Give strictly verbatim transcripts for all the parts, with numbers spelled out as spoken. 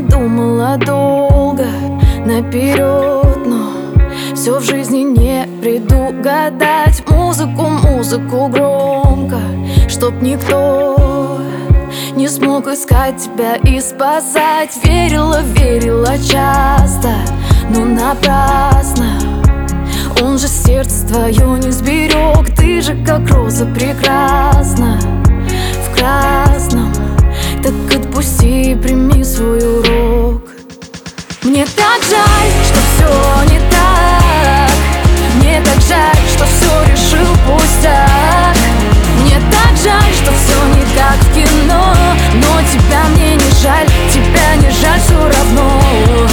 думала долго наперед, но все в жизни не предугадать. Музыку, музыку громко, чтоб никто не смог искать тебя и спасать. Верила, верила часто, но напрасно. Он же сердце твое не сберег. Ты же как роза прекрасна в красном. Так отпусти и прими свой урок. Мне так жаль, что все не так. Мне так жаль, что все решил пустяк. Мне так жаль, что все не как в кино. Но тебя мне не жаль, тебя не жаль все равно.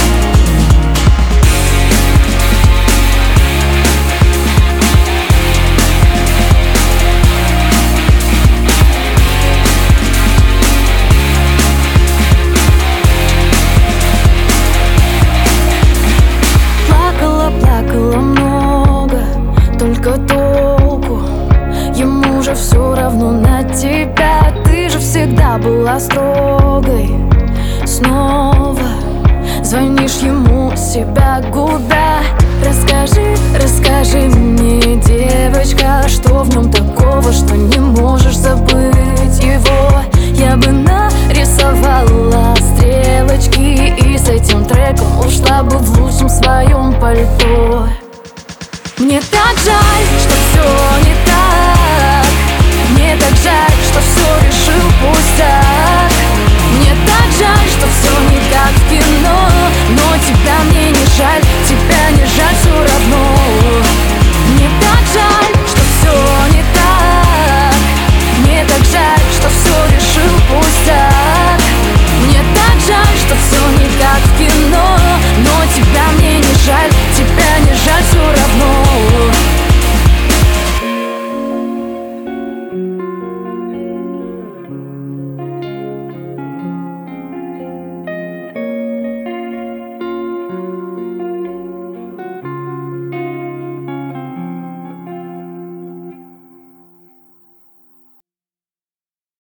Плакала много, только толку ему же все равно на тебя. Ты же всегда была строгой. Снова звонишь ему, себя губя. Расскажи, расскажи мне, девочка, что в нем такого, что не можешь забыть его. Я бы нарисовала стрелочки и с этим треком ушла бы в лучшем своем пальто. Мне так жаль, что все